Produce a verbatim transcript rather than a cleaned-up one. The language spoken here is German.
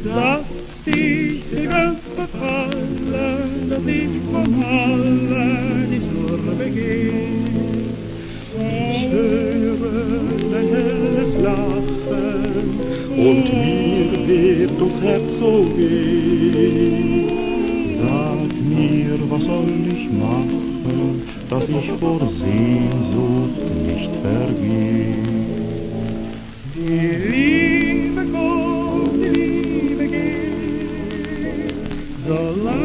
dass ich dir ganz verfallen, dass ich von allen die Sorge gehe. Ich höre dein helles Lachen und mir wird ums Herz so weh. Sag mir, was soll ich machen, dass ich vor Sehnsucht nicht vergeh. Die Liebe kommt, die Liebe geht, solange